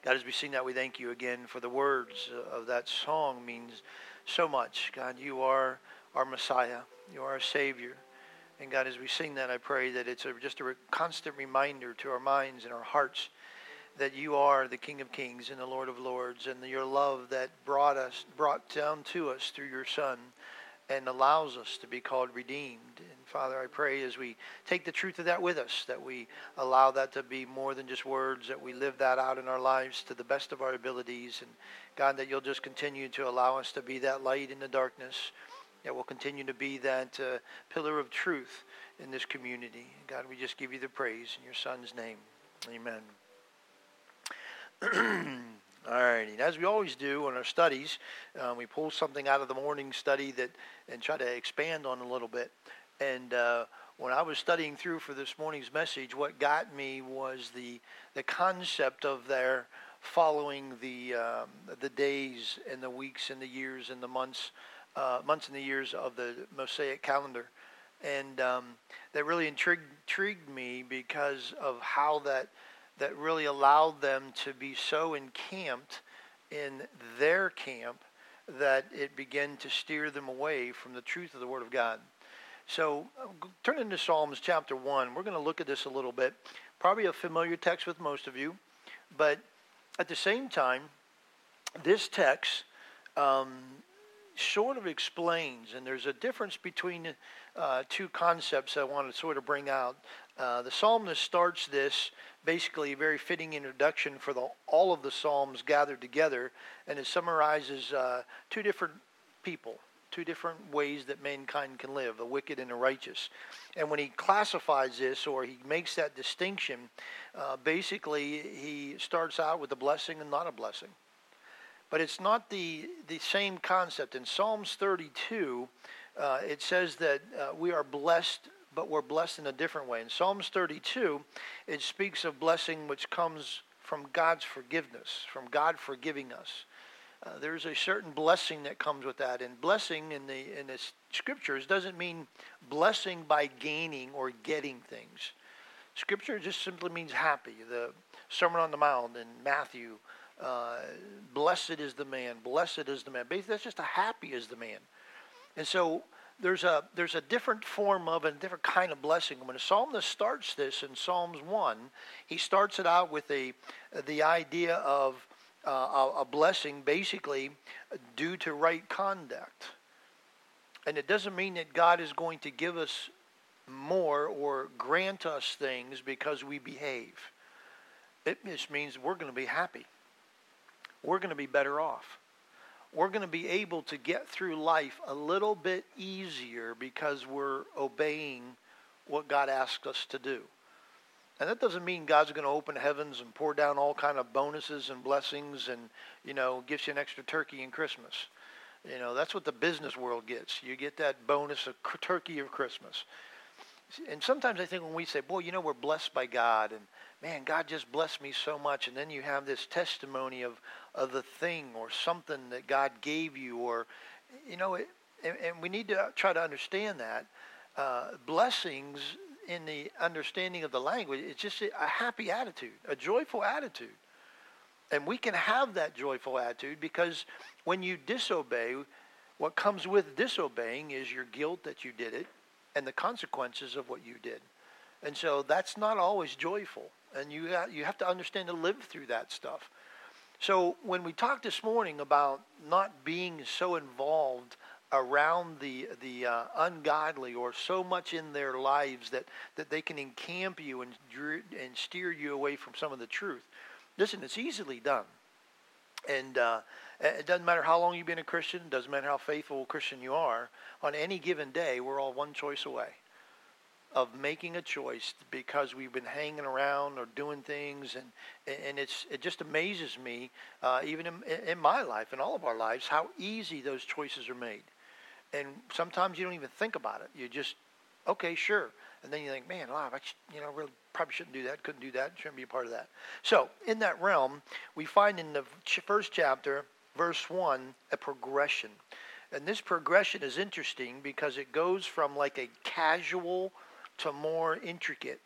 God, as we sing that, we thank you again for the words of that song means so much. God, you are our Messiah. You are our Savior. And God, as we sing that, I pray that it's just a constant reminder to our minds and our hearts that you are the King of Kings and the Lord of Lords, and your love that brought down to us through your Son and allows us to be called redeemed. And Father, I pray as we take the truth of that with us, that we allow that to be more than just words, that we live that out in our lives to the best of our abilities. And God, that you'll just continue to allow us to be that light in the darkness, that will continue to be that pillar of truth in this community. God, we just give you the praise in your Son's name. Amen. All right, and as we always do in our studies, we pull something out of the morning study and try to expand on a little bit. And when I was studying through for this morning's message, what got me was the concept of their following the days and the weeks and the years and the months and the years of the Mosaic calendar. And that really intrigued me because of how that really allowed them to be so encamped in their camp that it began to steer them away from the truth of the Word of God. So turn into Psalms chapter 1. We're going to look at this a little bit. Probably a familiar text with most of you, but at the same time, this text sort of explains, and there's a difference between two concepts I want to sort of bring out. The psalmist starts this basically a very fitting introduction for all of the psalms gathered together, and it summarizes two different people, two different ways that mankind can live, a wicked and a righteous. And when he classifies this, or he makes that distinction, basically he starts out with a blessing and not a blessing. But it's not the same concept. In Psalms 32, it says that we are blessed, but we're blessed in a different way. In Psalms 32, it speaks of blessing which comes from God's forgiveness, from God forgiving us. There's a certain blessing that comes with that. And blessing in the scriptures doesn't mean blessing by gaining or getting things. Scripture just simply means happy. The Sermon on the Mount in Matthew, blessed is the man, blessed is the man. Basically, that's just a happy is the man. And so there's a different form of and a different kind of blessing. When a psalmist starts this in Psalms 1, he starts it out with the idea of a blessing basically due to right conduct. And it doesn't mean that God is going to give us more or grant us things because we behave. It just means we're going to be happy. We're going to be better off. We're going to be able to get through life a little bit easier because we're obeying what God asks us to do. And that doesn't mean God's going to open heavens and pour down all kind of bonuses and blessings and, gives you an extra turkey in Christmas. That's what the business world gets. You get that bonus of turkey of Christmas. And sometimes I think when we say, boy, we're blessed by God, and man, God just blessed me so much, and then you have this testimony of the thing or something that God gave you, or, and we need to try to understand that. Blessings in the understanding of the language, it's just a happy attitude, a joyful attitude. And we can have that joyful attitude because when you disobey, what comes with disobeying is your guilt that you did it and the consequences of what you did. And so that's not always joyful. And you have to understand to live through that stuff. So when we talked this morning about not being so involved around the ungodly or so much in their lives that they can encamp you and steer you away from some of the truth. Listen, it's easily done. And it doesn't matter how long you've been a Christian. It doesn't matter how faithful a Christian you are. On any given day, we're all one choice away of making a choice because we've been hanging around or doing things. And it just amazes me, even in my life, in all of our lives, how easy those choices are made. And sometimes you don't even think about it. You just, okay, sure. And then you think, man, I really probably shouldn't do that, couldn't do that, shouldn't be a part of that. So in that realm, we find in the first chapter, verse 1, a progression. And this progression is interesting because it goes from like a casual to more intricate.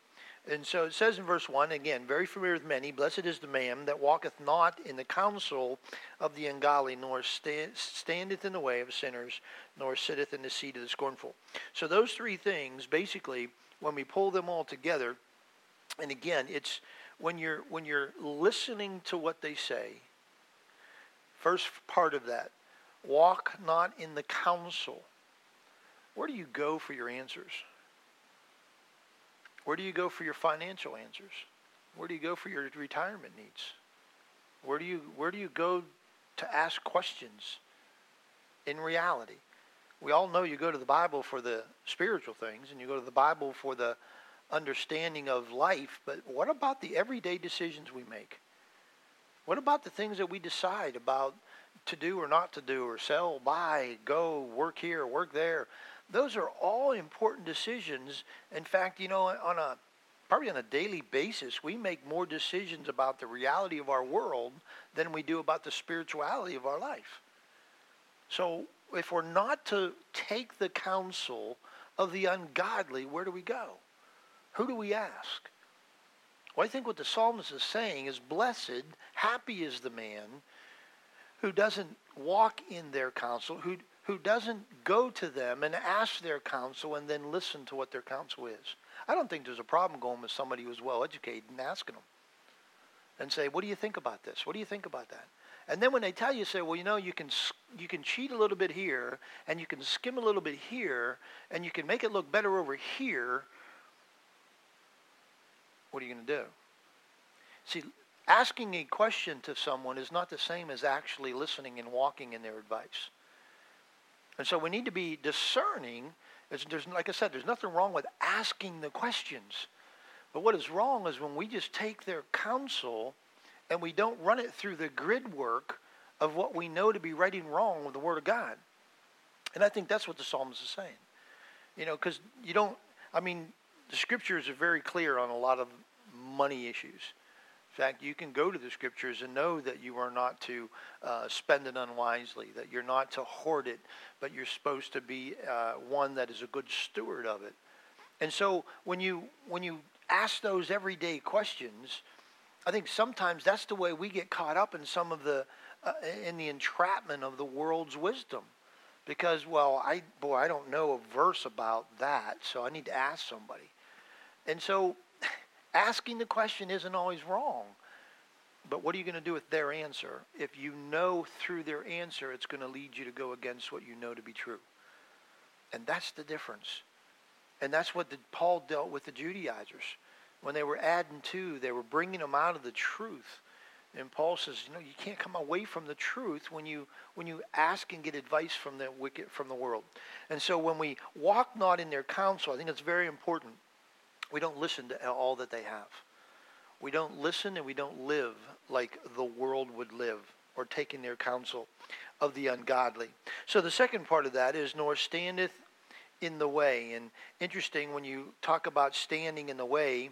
And so it says in verse 1, again, very familiar with many, blessed is the man that walketh not in the counsel of the ungodly, nor standeth in the way of sinners, nor sitteth in the seat of the scornful. So those three things, basically, when we pull them all together, and again, it's when you're listening to what they say, first part of that, walk not in the counsel. Where do you go for your answers? Where do you go for your financial answers? Where do you go for your retirement needs? Where do you go to ask questions in reality? We all know you go to the Bible for the spiritual things, and you go to the Bible for the understanding of life, but what about the everyday decisions we make? What about the things that we decide about to do or not to do, or sell, buy, go, work here, work there? Those are all important decisions. In fact, probably on a daily basis, we make more decisions about the reality of our world than we do about the spirituality of our life. So if we're not to take the counsel of the ungodly, where do we go? Who do we ask? Well, I think what the psalmist is saying is, blessed, happy is the man who doesn't walk in their counsel, who doesn't go to them and ask their counsel and then listen to what their counsel is. I don't think there's a problem going with somebody who's well educated and asking them and say, what do you think about this? What do you think about that? And then when they tell you, say, well, you can cheat a little bit here, and you can skim a little bit here, and you can make it look better over here. What are you going to do? See, asking a question to someone is not the same as actually listening and walking in their advice. And so we need to be discerning. There's, like I said, there's nothing wrong with asking the questions. But what is wrong is when we just take their counsel and we don't run it through the grid work of what we know to be right and wrong with the Word of God. And I think that's what the psalmist is saying. Because the scriptures are very clear on a lot of money issues. In fact, you can go to the scriptures and know that you are not to spend it unwisely, that you're not to hoard it, but you're supposed to be one that is a good steward of it. And so when you ask those everyday questions, I think sometimes that's the way we get caught up in some of the in the entrapment of the world's wisdom. Because, I don't know a verse about that, so I need to ask somebody. And so asking the question isn't always wrong. But what are you going to do with their answer if you know through their answer it's going to lead you to go against what you know to be true? And that's the difference. And that's what Paul dealt with the Judaizers. When they were adding to, they were bringing them out of the truth. And Paul says, you can't come away from the truth when you ask and get advice from the wicked, from the world. And so when we walk not in their counsel, I think it's very important. We don't listen to all that they have. We don't listen and we don't live like the world would live, or taking their counsel of the ungodly. So the second part of that is, nor standeth in the way. And interesting, when you talk about standing in the way,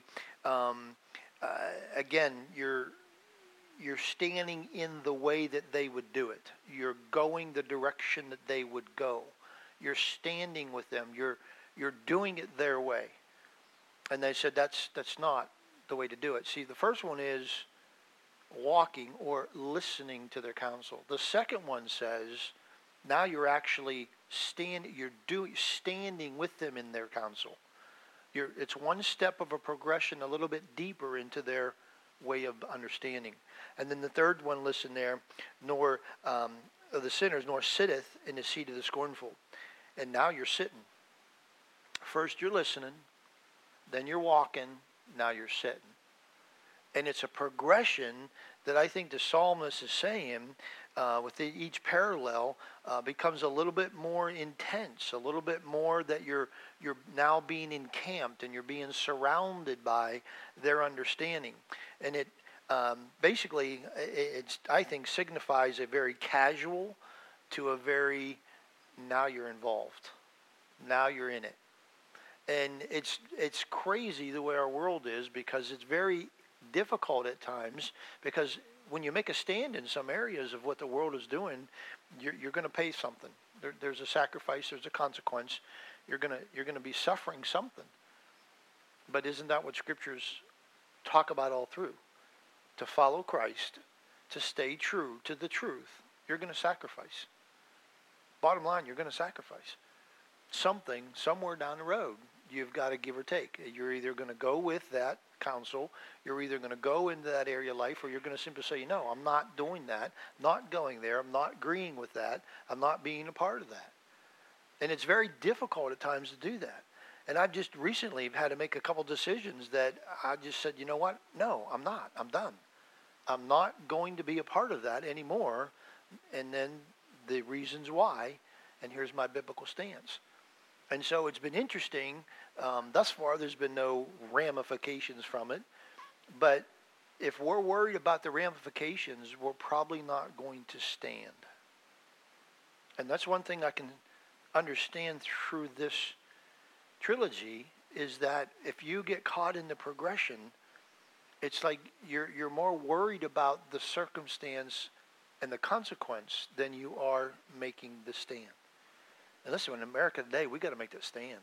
again, you're standing in the way that they would do it. You're going the direction that they would go. You're standing with them. You're doing it their way. And they said that's not the way to do it. See, the first one is walking or listening to their counsel. The second one says, now you're actually standing with them in their counsel. It's one step of a progression a little bit deeper into their way of understanding. And then the third one, listen there, nor of the sinners, nor sitteth in the seat of the scornful. And now you're sitting. First you're listening, then you're walking, now you're sitting. And it's a progression that I think the psalmist is saying with each parallel becomes a little bit more intense, a little bit more that you're now being encamped and you're being surrounded by their understanding. And it basically, I think, signifies a very casual to a very, now you're involved. Now you're in it. And it's crazy the way our world is, because it's very difficult at times, because when you make a stand in some areas of what the world is doing, you're going to pay something. There's a sacrifice, there's a consequence. You're going to be suffering something. But isn't that what scriptures talk about all through? To follow Christ, to stay true to the truth, you're going to sacrifice. Bottom line, you're going to sacrifice. Something, somewhere down the road, you've got to give or take. You're either going to go with that counsel, you're either going to go into that area of life, or you're going to simply say, no, I'm not doing that, not going there, I'm not agreeing with that, I'm not being a part of that. And it's very difficult at times to do that. And I've just recently had to make a couple decisions that I just said, you know what? No, I'm not. I'm done. I'm not going to be a part of that anymore. And then the reasons why, and here's my biblical stance. And so it's been interesting. Thus far, there's been no ramifications from it. But if we're worried about the ramifications, we're probably not going to stand. And that's one thing I can understand through this trilogy, is that if you get caught in the progression, it's like you're more worried about the circumstance and the consequence than you are making the stand. And listen, in America today, we got to make that stand.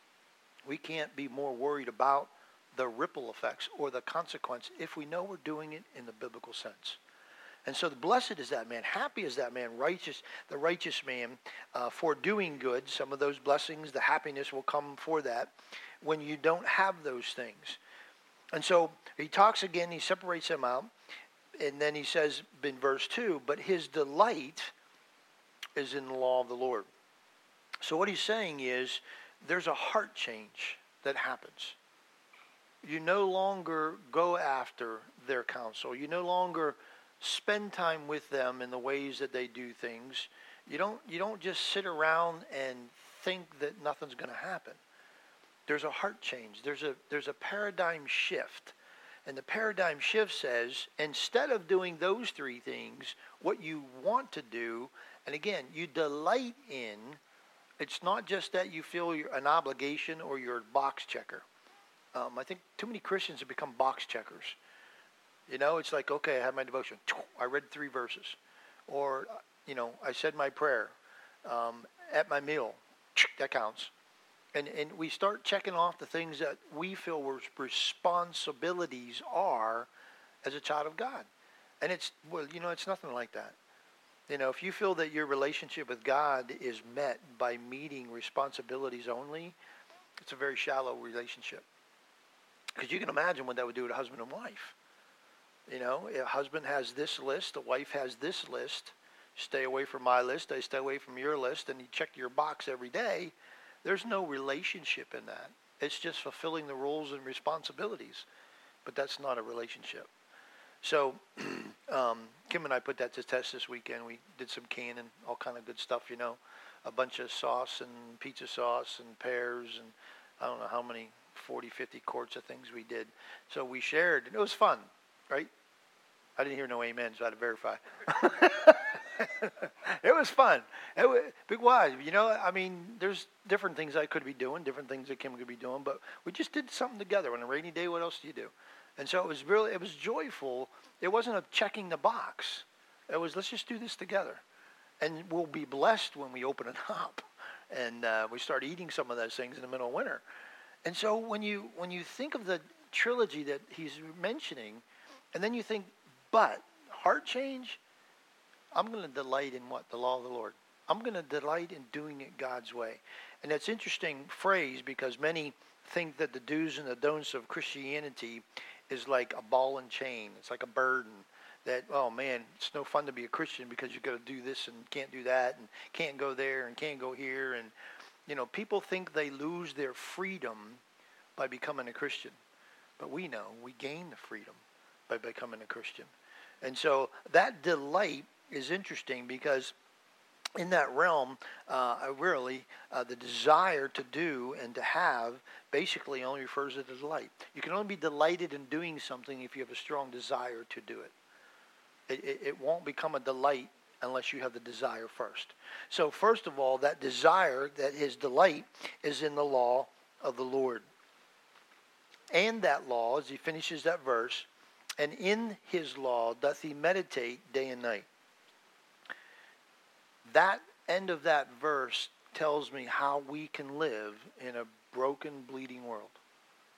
We can't be more worried about the ripple effects or the consequence if we know we're doing it in the biblical sense. And so the blessed is that man, happy is that man, righteous, the righteous man, for doing good. Some of those blessings, the happiness will come for that when you don't have those things. And so he talks again, he separates them out, and then he says in verse 2, but his delight is in the law of the Lord. So what he's saying is there's a heart change that happens. You no longer go after their counsel. You no longer spend time with them in the ways that they do things. You don't just sit around and think that nothing's going to happen. There's a heart change. There's a paradigm shift. And the paradigm shift says, instead of doing those three things, what you want to do, and again, you delight in, it's not just that you feel an obligation or you're a box checker. I think too many Christians have become box checkers. You know, it's like, okay, I had my devotion. I read 3 verses. Or, you know, I said my prayer at my meal. That counts. And we start checking off the things that we feel responsibilities are as a child of God. And it's nothing like that. You know, if you feel that your relationship with God is met by meeting responsibilities only, it's a very shallow relationship. Because you can imagine what that would do to a husband and wife. You know, a husband has this list, a wife has this list. Stay away from my list, I stay away from your list, and you check your box every day. There's no relationship in that. It's just fulfilling the roles and responsibilities. But that's not a relationship. So Kim and I put that to test this weekend. We did some canning, all kind of good stuff, you know. A bunch of sauce and pizza sauce and pears and I don't know how many, 40, 50 quarts of things we did. So we shared, and it was fun, right? I didn't hear no amen, so I had to verify. It was fun. It was big wise. You know, I mean, there's different things I could be doing, different things that Kim could be doing, but we just did something together. On a rainy day, what else do you do? And so it was joyful. It wasn't a checking the box. It was, let's just do this together. And we'll be blessed when we open it up. And we start eating some of those things in the middle of winter. And so when you think of the trilogy that he's mentioning, and then you think, but heart change, I'm going to delight in what? The law of the Lord. I'm going to delight in doing it God's way. And that's an interesting phrase because many think that the do's and the don'ts of Christianity is like a ball and chain. It's like a burden that, oh man, it's no fun to be a Christian because you've got to do this and can't do that and can't go there and can't go here. And, you know, people think they lose their freedom by becoming a Christian. But we know we gain the freedom by becoming a Christian. And so that delight is interesting because in that realm, the desire to do and to have basically only refers to the delight. You can only be delighted in doing something if you have a strong desire to do it. It won't become a delight unless you have the desire first. So first of all, that desire, that his delight is in the law of the Lord. And that law, as he finishes that verse, and in his law doth he meditate day and night. That end of that verse tells me how we can live in a broken, bleeding world.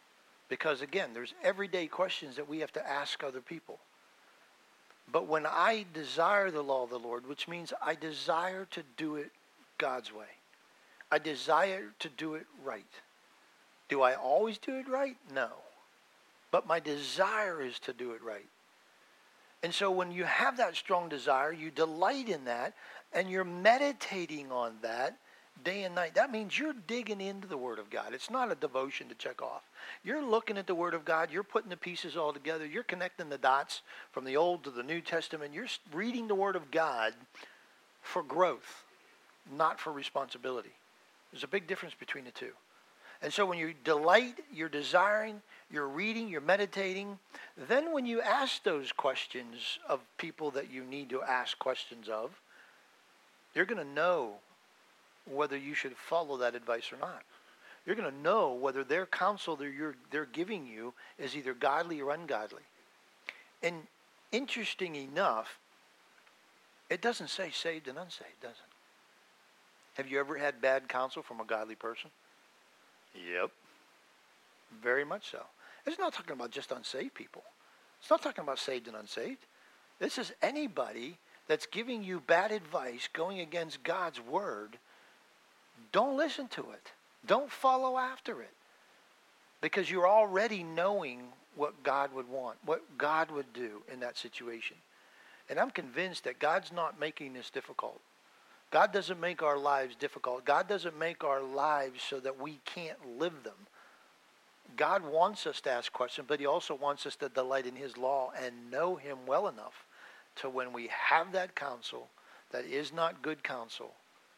Because again, there's everyday questions that we have to ask other people. But when I desire the law of the Lord, which means I desire to do it God's way, I desire to do it right. Do I always do it right? No. But my desire is to do it right. And so when you have that strong desire, you delight in that, and you're meditating on that day and night. That means you're digging into the Word of God. It's not a devotion to check off. You're looking at the Word of God. You're putting the pieces all together. You're connecting the dots from the Old to the New Testament. You're reading the Word of God for growth, not for responsibility. There's a big difference between the two. And so when you delight, you're desiring, you're reading, you're meditating, then when you ask those questions of people that you need to ask questions of, you're going to know whether you should follow that advice or not. You're going to know whether their counsel they're giving you is either godly or ungodly. And interesting enough, it doesn't say saved and unsaved, does it? Have you ever had bad counsel from a godly person? Yep. Very much so. It's not talking about just unsaved people. It's not talking about saved and unsaved. This is anybody that's giving you bad advice going against God's word. Don't listen to it. Don't follow after it. Because you're already knowing what God would want, what God would do in that situation. And I'm convinced that God's not making this difficult. God doesn't make our lives difficult. God doesn't make our lives so that we can't live them. God wants us to ask questions, but he also wants us to delight in his law and know him well enough to when we have that counsel that is not good counsel,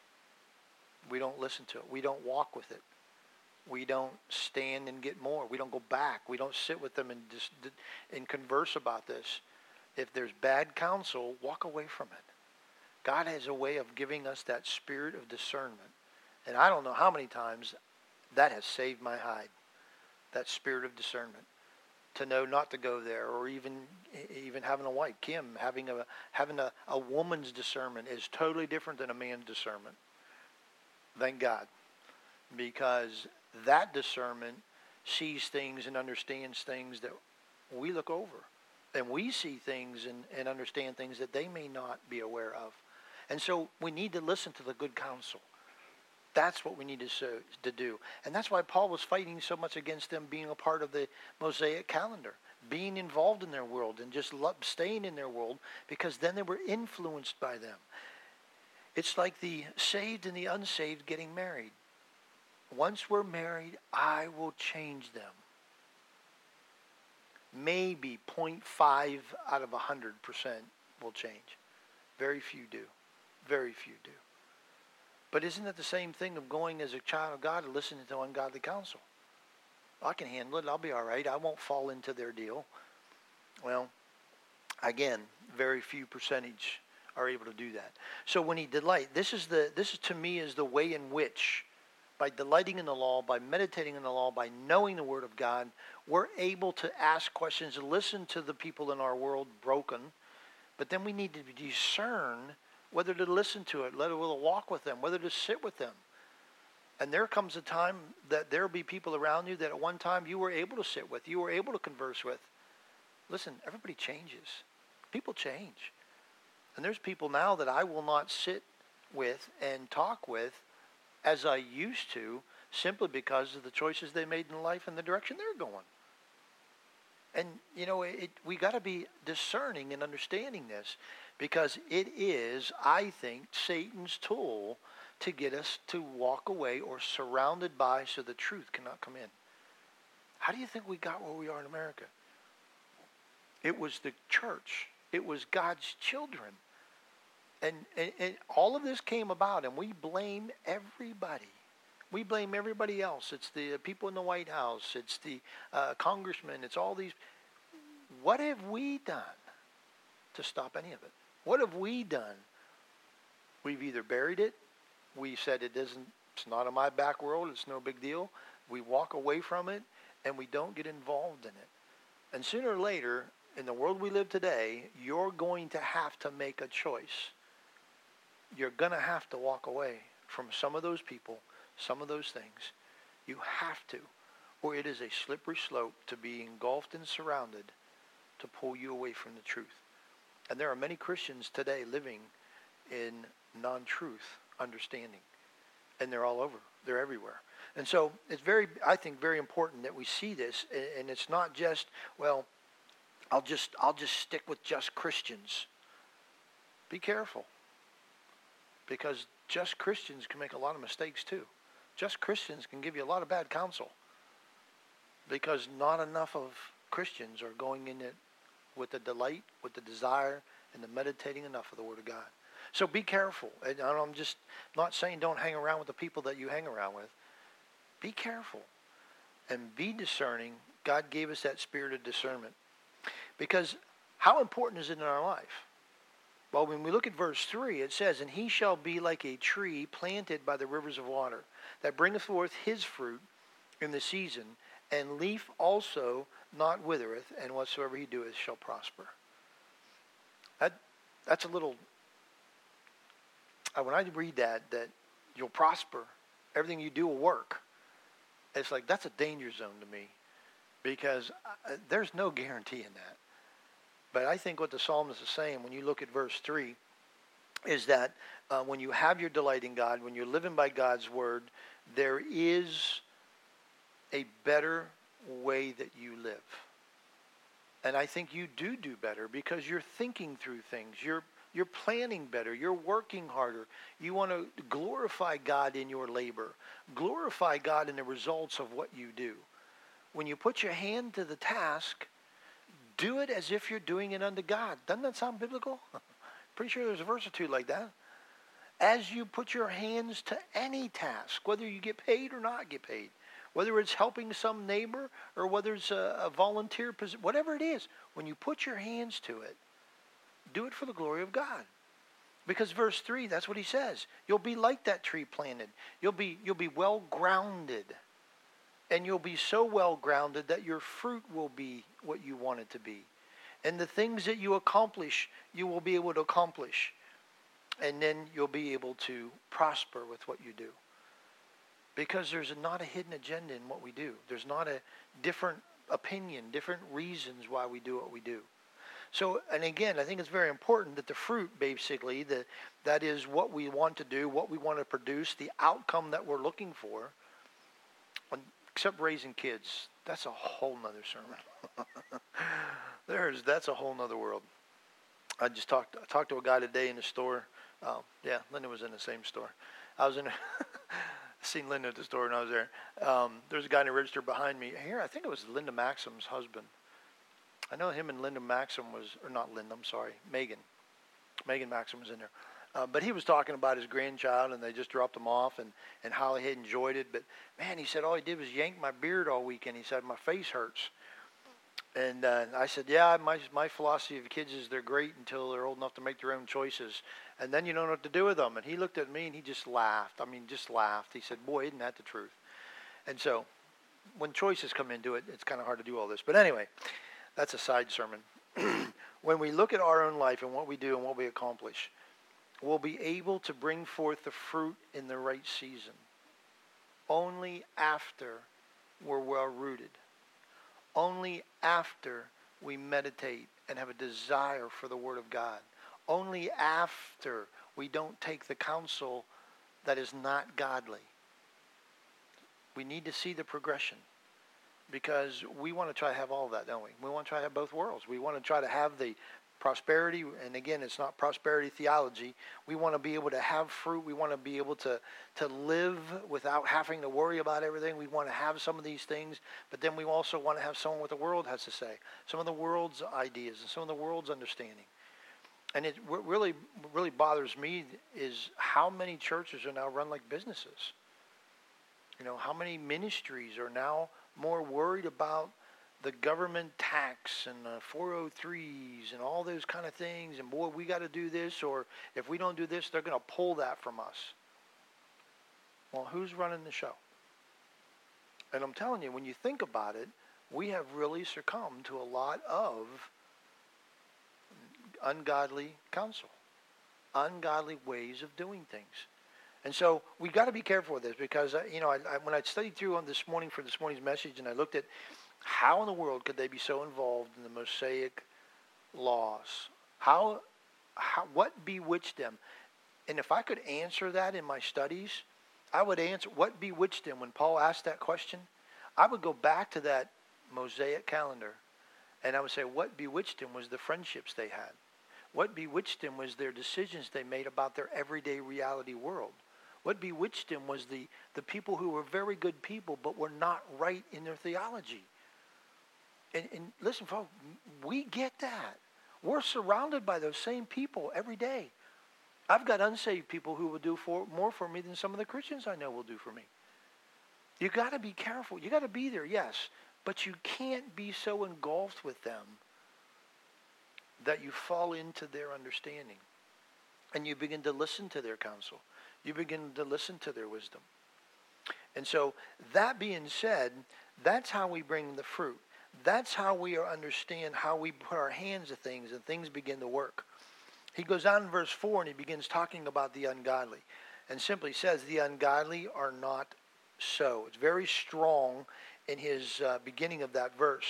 we don't listen to it. We don't walk with it. We don't stand and get more. We don't go back. We don't sit with them and converse about this. If there's bad counsel, walk away from it. God has a way of giving us that spirit of discernment. And I don't know how many times that has saved my hide. That spirit of discernment. To know not to go there, or even having a wife, Kim, having a woman's discernment is totally different than a man's discernment. Thank God. Because that discernment sees things and understands things that we look over. And we see things and understand things that they may not be aware of. And so we need to listen to the good counsel. That's what we need to do. And that's why Paul was fighting so much against them being a part of the Mosaic calendar, being involved in their world and just staying in their world, because then they were influenced by them. It's like the saved and the unsaved getting married. Once we're married, I will change them. Maybe 0.5 out of 100% will change. Very few do. Very few do. But isn't it the same thing of going as a child of God and listening to ungodly counsel? I can handle it. I'll be all right. I won't fall into their deal. Well, again, very few percentage are able to do that. So when he delight, this is to me is the way in which, by delighting in the law, by meditating in the law, by knowing the word of God, we're able to ask questions and listen to the people in our world broken. But then we need to discern whether to listen to it, whether to walk with them, whether to sit with them. And there comes a time that there will be people around you that at one time you were able to sit with, you were able to converse with. Listen, everybody changes. People change. And there's people now that I will not sit with and talk with as I used to, simply because of the choices they made in life and the direction they're going. And, we got to be discerning and understanding this, because it is, I think, Satan's tool to get us to walk away or surrounded by so the truth cannot come in. How do you think we got where we are in America? It was the church. It was God's children. And all of this came about, and we blame everybody. We blame everybody else. It's the people in the White House. It's the congressmen. It's all these. What have we done to stop any of it? What have we done? We've either buried it. We said it's not in my back world. It's no big deal. We walk away from it, and we don't get involved in it. And sooner or later, in the world we live today, you're going to have to make a choice. You're going to have to walk away from some of those people, some of those things. You have to. or it is a slippery slope to be engulfed and surrounded to pull you away from the truth. And there are many Christians today living in non-truth understanding. And they're all over. They're everywhere. And so it's I think, very important that we see this. And it's not just, well, I'll just stick with just Christians. Be careful. Because just Christians can make a lot of mistakes too. Just Christians can give you a lot of bad counsel. Because not enough of Christians are going in it with the delight, with the desire, and the meditating enough of the Word of God. So be careful. And I'm just not saying don't hang around with the people that you hang around with. Be careful and be discerning. God gave us that spirit of discernment. Because how important is it in our life? Well, when we look at verse 3, it says, "And he shall be like a tree planted by the rivers of water, that bringeth forth his fruit in the season, and leaf also not withereth, and whatsoever he doeth shall prosper." That's a little... When I read that you'll prosper, everything you do will work, it's like that's a danger zone to me, because there's no guarantee in that. But I think what the psalmist is saying when you look at verse 3 is that when you have your delight in God, when you're living by God's word, there is a better way that you live. And I think you do better because you're thinking through things. You're planning better. You're working harder. You want to glorify God in your labor. Glorify God in the results of what you do. When you put your hand to the task, do it as if you're doing it unto God. Doesn't that sound biblical? Pretty sure there's a verse or two like that. As you put your hands to any task, whether you get paid or not get paid, whether it's helping some neighbor or whether it's a volunteer position, whatever it is, when you put your hands to it, do it for the glory of God. Because verse 3, that's what he says. You'll be like that tree planted. You'll be well grounded. And you'll be so well grounded that your fruit will be what you want it to be. And the things that you accomplish, you will be able to accomplish. And then you'll be able to prosper with what you do. Because there's not a hidden agenda in what we do. There's not a different opinion, different reasons why we do what we do. So, and again, I think it's very important that the fruit, basically, that is what we want to do, what we want to produce, the outcome that we're looking for, except raising kids. That's a whole nother sermon. That's a whole nother world. I talked to a guy today in the store. Linda was in the same store. I was in seen Linda at the store when I was there. There's a guy in the register behind me. Here, I think it was Linda Maxim's husband. I know him and Linda Maxim Megan. Megan Maxim was in there. But he was talking about his grandchild, and they just dropped him off, and how he had enjoyed it. But, man, he said, all he did was yank my beard all weekend. He said, my face hurts. And I said, yeah, my philosophy of kids is they're great until they're old enough to make their own choices. And then you don't know what to do with them. And he looked at me, and he just laughed. He said, boy, isn't that the truth? And so when choices come into it, it's kind of hard to do all this. But anyway, that's a side sermon. When we look at our own life and what we do and what we accomplish, we'll be able to bring forth the fruit in the right season only after we're well rooted. Only after we meditate and have a desire for the Word of God. Only after we don't take the counsel that is not godly. We need to see the progression, because we want to try to have all of that, don't we? We want to try to have both worlds. We want to try to have the prosperity, and again, it's not prosperity theology. We want to be able to have fruit. We want to be able to live without having to worry about everything. We want to have some of these things, but then we also want to have some of what the world has to say, some of the world's ideas and some of the world's understanding. And it really bothers me is how many churches are now run like businesses. You know, how many ministries are now more worried about the government tax and the 403s and all those kind of things, and boy, we got to do this, or if we don't do this, they're going to pull that from us. Well, who's running the show? And I'm telling you, when you think about it, we have really succumbed to a lot of ungodly counsel, ungodly ways of doing things. And so we got to be careful with this because, when I studied through on this morning for this morning's message and I looked at how in the world could they be so involved in the Mosaic laws? What bewitched them? And if I could answer that in my studies, I would answer what bewitched them when Paul asked that question. I would go back to that Mosaic calendar and I would say what bewitched them was the friendships they had. What bewitched them was their decisions they made about their everyday reality world. What bewitched them was the people who were very good people but were not right in their theology. And listen, folks, we get that. We're surrounded by those same people every day. I've got unsaved people who will do more for me than some of the Christians I know will do for me. You got to be careful. You got to be there, yes, but you can't be so engulfed with them that you fall into their understanding and you begin to listen to their counsel. You begin to listen to their wisdom. And so that being said, that's how we bring the fruit. That's how we understand how we put our hands to things and things begin to work. He goes on in verse 4 and he begins talking about the ungodly and simply says the ungodly are not so. It's very strong in his beginning of that verse.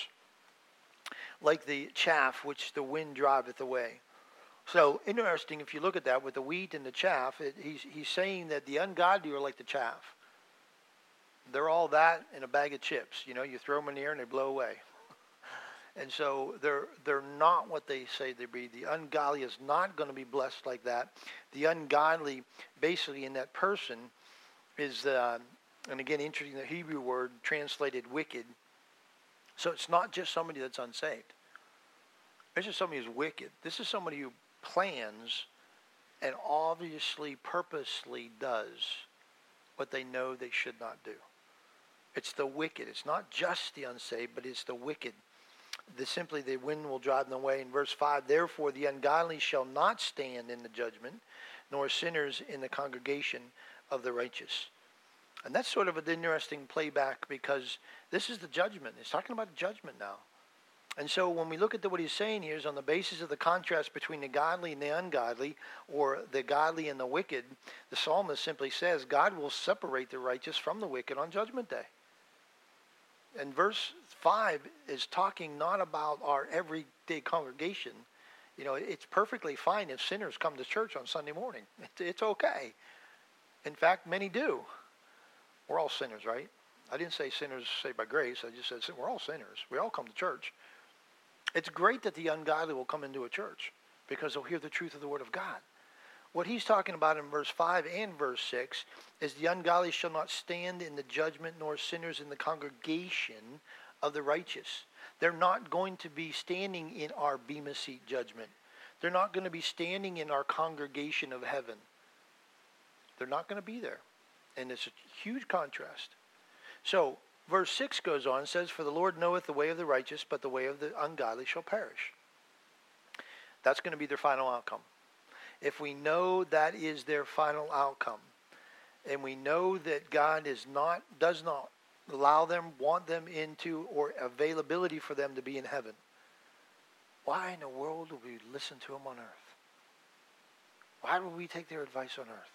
Like the chaff which the wind driveth away. So interesting if you look at that with the wheat and the chaff, he's saying that the ungodly are like the chaff. They're all that in a bag of chips. You throw them in the air and they blow away. And so they're not what they say they be. The ungodly is not going to be blessed like that. The ungodly, basically in that person, is, and again, interesting, the Hebrew word translated wicked. So it's not just somebody that's unsaved. This is somebody who's wicked. This is somebody who plans and obviously purposely does what they know they should not do. It's the wicked. It's not just the unsaved, but it's the wicked. Simply the wind will drive them away. In verse 5, therefore the ungodly shall not stand in the judgment, nor sinners in the congregation of the righteous. And that's sort of an interesting playback because this is the judgment. He's talking about judgment now. And so when we look at what he's saying here is on the basis of the contrast between the godly and the ungodly, or the godly and the wicked, the psalmist simply says God will separate the righteous from the wicked on judgment day. And verse 5 is talking not about our everyday congregation. It's perfectly fine if sinners come to church on Sunday morning. It's okay. In fact, many do. We're all sinners, right? I didn't say sinners saved by grace. I just said we're all sinners. We all come to church. It's great that the ungodly will come into a church because they'll hear the truth of the Word of God. What he's talking about in verse 5 and verse 6 is the ungodly shall not stand in the judgment, nor sinners in the congregation of the righteous. They're not going to be standing in our Bema Seat judgment. They're not going to be standing in our congregation of heaven. They're not going to be there. And it's a huge contrast. So, verse 6 goes on and says, for the Lord knoweth the way of the righteous, but the way of the ungodly shall perish. That's going to be their final outcome. If we know that is their final outcome, and we know that God does not allow them, want them into, or availability for them to be in heaven, why in the world do we listen to them on earth? Why would we take their advice on earth?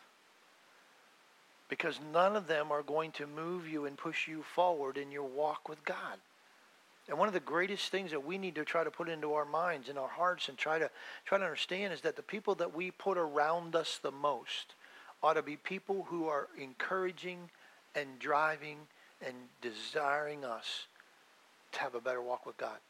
Because none of them are going to move you and push you forward in your walk with God. And one of the greatest things that we need to try to put into our minds and our hearts and try to understand is that the people that we put around us the most ought to be people who are encouraging and driving and desiring us to have a better walk with God.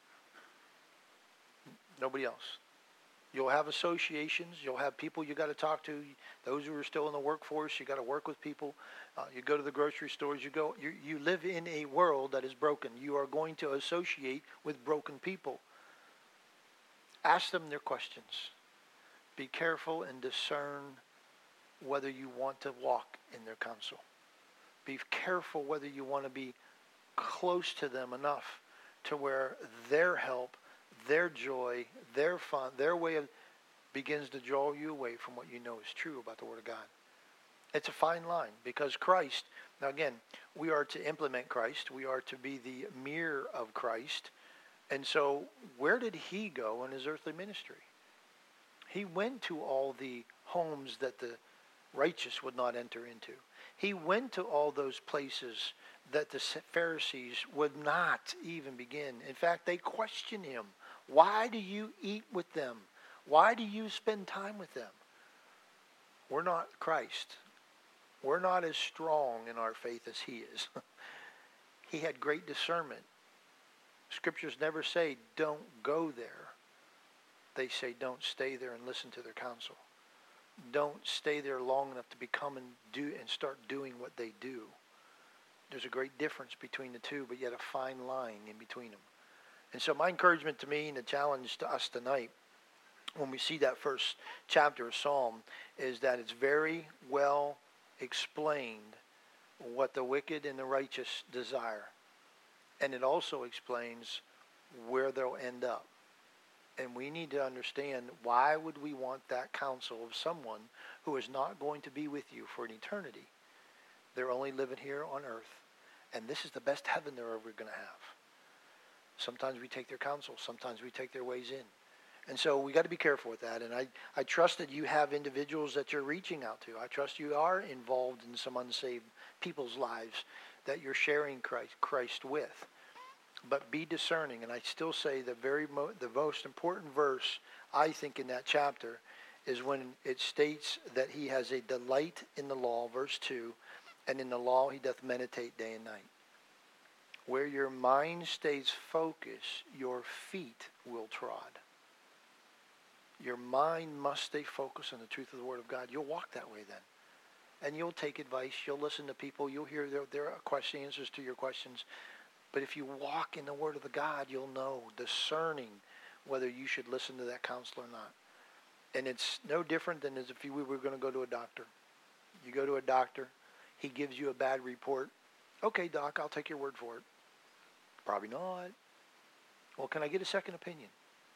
Nobody else. You'll have associations. You'll have people you got to talk to. Those who are still in the workforce, you got to work with people. You go to the grocery stores. You live in a world that is broken. You are going to associate with broken people. Ask them their questions. Be careful and discern whether you want to walk in their counsel. Be careful whether you want to be close to them enough to where their help, their joy, their fun, their way of begins to draw you away from what you know is true about the Word of God. It's a fine line because Christ, now again, we are to implement Christ. We are to be the mirror of Christ. And so where did he go in his earthly ministry? He went to all the homes that the righteous would not enter into. He went to all those places that the Pharisees would not even begin. In fact, they questioned him. Why do you eat with them? Why do you spend time with them? We're not Christ. We're not as strong in our faith as he is. He had great discernment. Scriptures never say, don't go there. They say, don't stay there and listen to their counsel. Don't stay there long enough to become and start doing what they do. There's a great difference between the two, but yet a fine line in between them. And so my encouragement to me and the challenge to us tonight, when we see that first chapter of Psalm, is that it's very well explained what the wicked and the righteous desire. And it also explains where they'll end up. And we need to understand, why would we want that counsel of someone who is not going to be with you for an eternity? They're only living here on earth. And this is the best heaven they're ever going to have. Sometimes we take their counsel. Sometimes we take their ways in. And so we got to be careful with that. And I trust that you have individuals that you're reaching out to. I trust you are involved in some unsaved people's lives that you're sharing Christ with. But be discerning. And I still say the most important verse, I think, in that chapter is when it states that he has a delight in the law, verse 2, and in the law he doth meditate day and night. Where your mind stays focused, your feet will trod. Your mind must stay focused on the truth of the Word of God. You'll walk that way then. And you'll take advice. You'll listen to people. You'll hear their answers to your questions. But if you walk in the Word of the God, you'll know, discerning whether you should listen to that counsel or not. And it's no different than as if we were going to go to a doctor. You go to a doctor. He gives you a bad report. Okay, doc, I'll take your word for it. Probably not. Well, can I get a second opinion?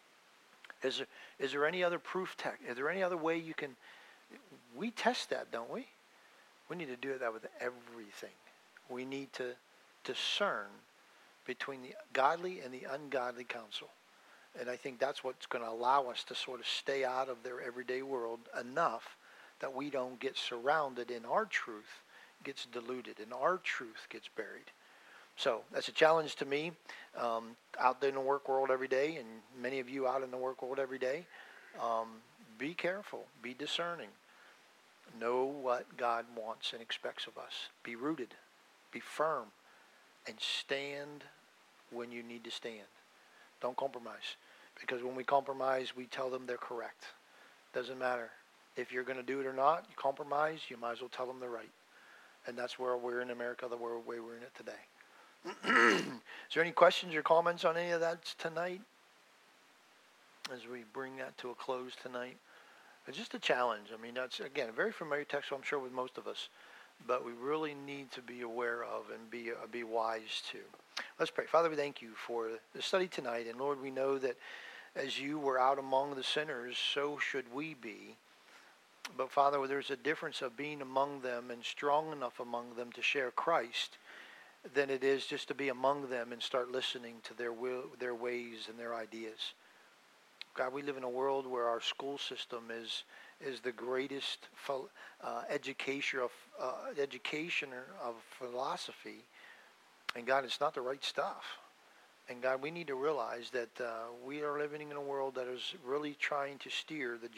Is there any other proof text? Is there any other way you can... We test that, don't we? We need to do that with everything. We need to discern between the godly and the ungodly counsel. And I think that's what's going to allow us to sort of stay out of their everyday world enough that we don't get surrounded in our truth, gets diluted, and our truth gets buried. So that's a challenge to me, out there in the work world every day, and many of you out in the work world every day. Be careful. Be discerning. Know what God wants and expects of us. Be rooted. Be firm. And stand when you need to stand. Don't compromise. Because when we compromise, we tell them they're correct. Doesn't matter. If you're going to do it or not, you compromise, you might as well tell them they're right. And that's where we're in America, the way we're in it today. Is there any questions or comments on any of that tonight? As we bring that to a close tonight. It's just a challenge. I mean, that's, again, a very familiar text, I'm sure, with most of us. But we really need to be aware of and be wise to. Let's pray. Father, we thank you for the study tonight. And Lord, we know that as you were out among the sinners, so should we be. But Father, there's a difference of being among them and strong enough among them to share Christ than it is just to be among them and start listening to their ways and their ideas. God, we live in a world where our school system is the greatest education of philosophy. And God, it's not the right stuff. And God, we need to realize that we are living in a world that is really trying to steer the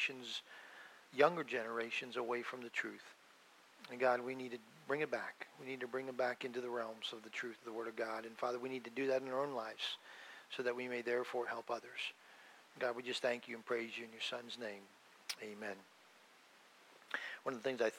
younger generations away from the truth. And God, we need to bring it back. We need to bring it back into the realms of the truth of the Word of God. And Father, we need to do that in our own lives so that we may therefore help others. God, we just thank you and praise you in your Son's name. Amen. One of the things I